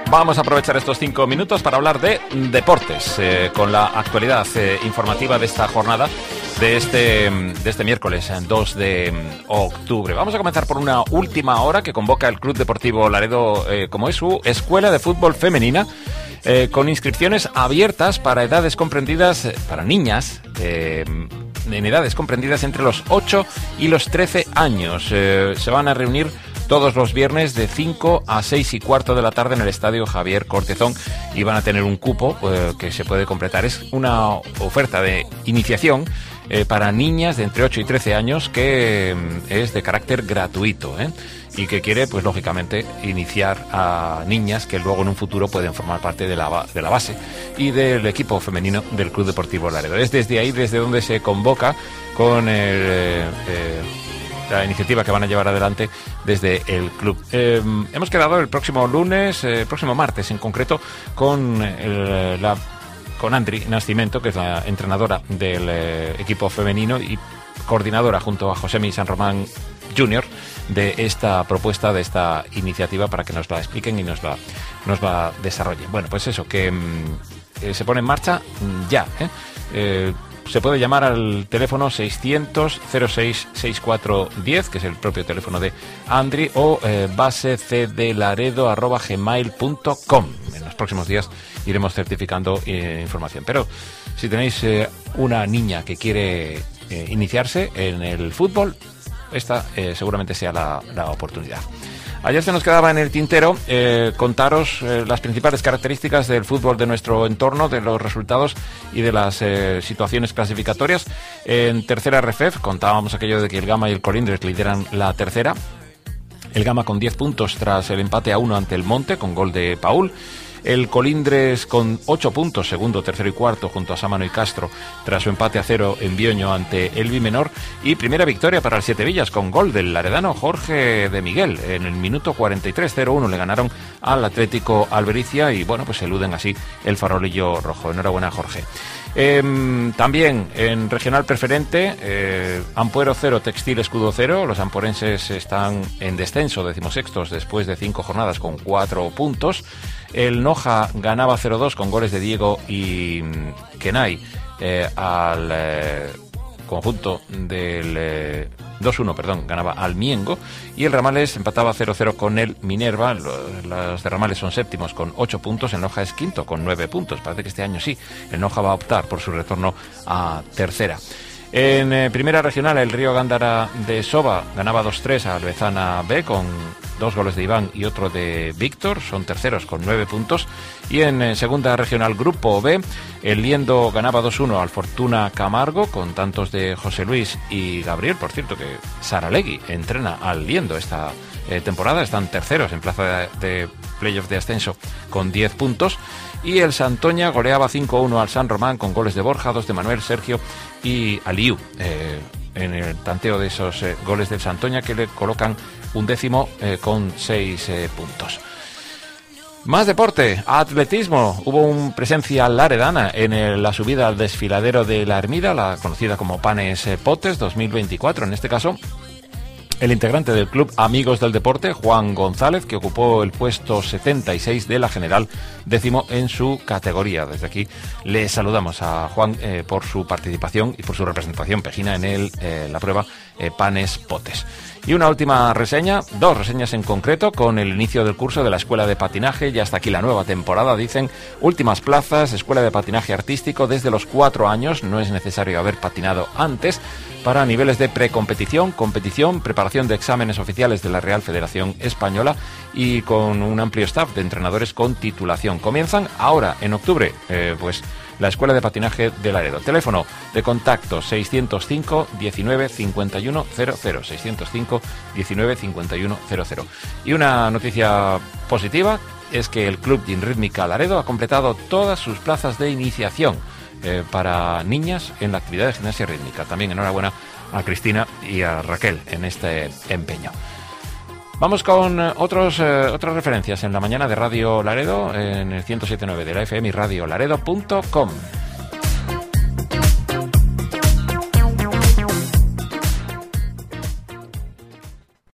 Vamos a aprovechar estos 5 minutos para hablar de deportes, con la actualidad informativa de esta jornada, de este miércoles 2 de octubre. Vamos a comenzar por una última hora que convoca el Club Deportivo Laredo, como es su escuela de fútbol femenina, con inscripciones abiertas para edades comprendidas, para niñas, en edades comprendidas entre los 8 y los 13 años. Se van a reunir todos los viernes de 5 a 6 y cuarto de la tarde en el Estadio Javier Cortezón y van a tener un cupo que se puede completar. Es una oferta de iniciación para niñas de entre 8 y 13 años que es de carácter gratuito, y que quiere, pues lógicamente, iniciar a niñas que luego en un futuro pueden formar parte de la base y del equipo femenino del Club Deportivo Laredo. Es desde ahí, desde donde se convoca con la iniciativa que van a llevar adelante desde el club. Hemos quedado el próximo lunes, próximo martes en concreto, con Andri Nascimento, que es la entrenadora del equipo femenino y coordinadora junto a Josemi San Román Jr. de esta propuesta, de esta iniciativa, para que nos la expliquen y nos la desarrollen. Bueno, pues eso, que se pone en marcha ya, se puede llamar al teléfono 600-06-6410, que es el propio teléfono de Andri, o basecdelaredo@gmail.com. En los próximos días iremos certificando información. Pero si tenéis una niña que quiere iniciarse en el fútbol, esta seguramente sea la oportunidad. Ayer se nos quedaba en el tintero contaros las principales características del fútbol de nuestro entorno, de los resultados y de las situaciones clasificatorias. En tercera RFEF contábamos aquello de que el Gama y el Colindres lideran la tercera. El Gama con 10 puntos tras el empate a 1 ante el Monte, con gol de Paul. El Colindres con 8 puntos, segundo, tercero y cuarto, junto a Sámano y Castro, tras su empate a 0 en Bioño ante el Bimenor. Y primera victoria para el Siete Villas, con gol del laredano Jorge de Miguel. En el minuto 43, 0-1 le ganaron al Atlético Albericia y, bueno, pues eluden así el farolillo rojo. Enhorabuena, Jorge. También en regional preferente, Ampuero 0, Textil Escudo 0. Los amporenses están en descenso, 16º, después de 5 jornadas con 4 puntos. El Noja ganaba 0-2 con goles de Diego y Kenai al conjunto del 2-1, ganaba al Miengo. Y el Ramales empataba 0-0 con el Minerva. Los de Ramales son séptimos con 8 puntos. El Noja es quinto con 9 puntos. Parece que este año sí, el Noja va a optar por su retorno a tercera. En primera regional, el Río Gándara de Soba ganaba 2-3 a Albezana B con 2 goles de Iván y otro de Víctor, son terceros con 9 puntos. Y en segunda regional, Grupo B, el Liendo ganaba 2-1 al Fortuna Camargo con tantos de José Luis y Gabriel. Por cierto, que Saralegui entrena al Liendo esta temporada, están terceros en plaza de playoff de ascenso con 10 puntos. Y el Santoña goleaba 5-1 al San Román con goles de Borja, 2 de Manuel, Sergio y Aliu. En el tanteo de esos goles del Santoña, que le colocan un décimo con 6 puntos. Más deporte, atletismo. Hubo una presencia laredana en la subida al desfiladero de la Ermida, la conocida como Panes Potes 2024. En este caso, el integrante del club Amigos del Deporte, Juan González, que ocupó el puesto 76 de la general, 10º en su categoría. Desde aquí le saludamos a Juan por su participación y por su representación pejina en la prueba Panes Potes. Y una última reseña, 2 reseñas en concreto, con el inicio del curso de la Escuela de Patinaje. Ya está aquí la nueva temporada, dicen. Últimas plazas, Escuela de Patinaje Artístico desde los 4 años. No es necesario haber patinado antes, para niveles de precompetición, competición, preparación de exámenes oficiales de la Real Federación Española y con un amplio staff de entrenadores con titulación. Comienzan ahora, en octubre, la Escuela de Patinaje de Laredo. Teléfono de contacto 605 19 51 00, 605 19 51 00. Y una noticia positiva es que el Club Ginrítmica Laredo ha completado todas sus plazas de iniciación para niñas en la actividad de gimnasia rítmica. También enhorabuena a Cristina y a Raquel en este empeño. Vamos con otras referencias en la mañana de Radio Laredo, en el 107.9 de la FM y radiolaredo.com.